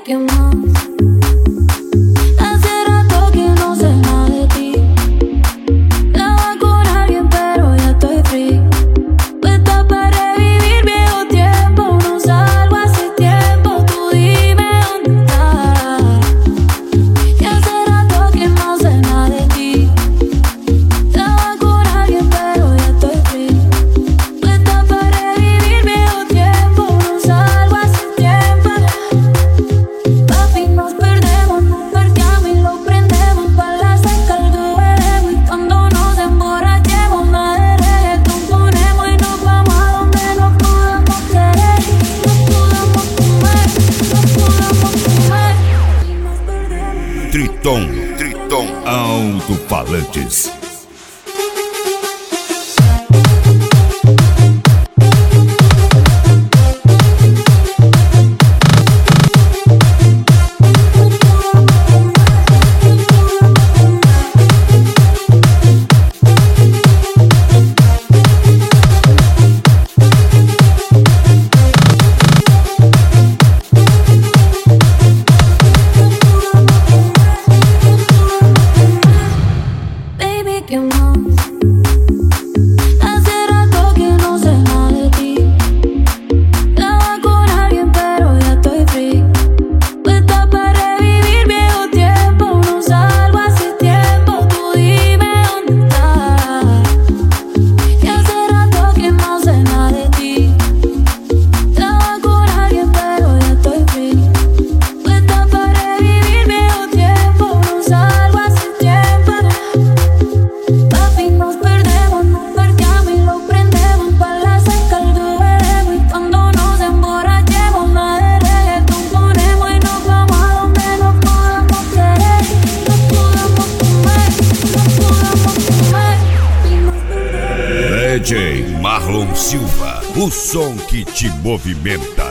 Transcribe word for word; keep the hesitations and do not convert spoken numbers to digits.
¿qué más? Hace rato que no sé nada de ti. Estaba con alguien pero ya estoy free. Puesta para revivir viejo tiempo. No salgo hace tiempo, tú dime dónde estás. Y hace rato que no sé nada de ti. Estaba con alguien pero ya estoy free. Puesta para revivir viejo tiempo. No salgo hace tiempo. Papi, nos perdemos, nos parqueamos y lo prendemos. Pa' la seca algo bebemos. Y cuando nos emborrachemos, más de reggaetón ponemos. Y nos vamos a donde nos podamos querer. Nos podamos comer, nos podamos comer. Y nos perdemos. Triton, Triton Alto-Falantes. Baby, ¿qué más? Hace rato que no sé nada de ti. Estaba con alguien pero ya estoy free. Puesta para revivir viejo tiempo. No salgo hace tiempo, tú dime dónde estás. Y hace rato que no sé nada de ti. Estaba con alguien pero ya estoy free. Puesta para revivir viejo tiempo. No salgo hace tiempo. Papi, nos perdemos, nos parqueamos y lo prendemos. Pa' la seca algo bebemos. Y cuando nos emborrachemos, más de reggaetón ponemos. Y nos vamos a donde nos podamos querer. Nos podamos comer, nos podamos comer. Y nos perdemos. D J Marlon Silva, o som que te movimenta.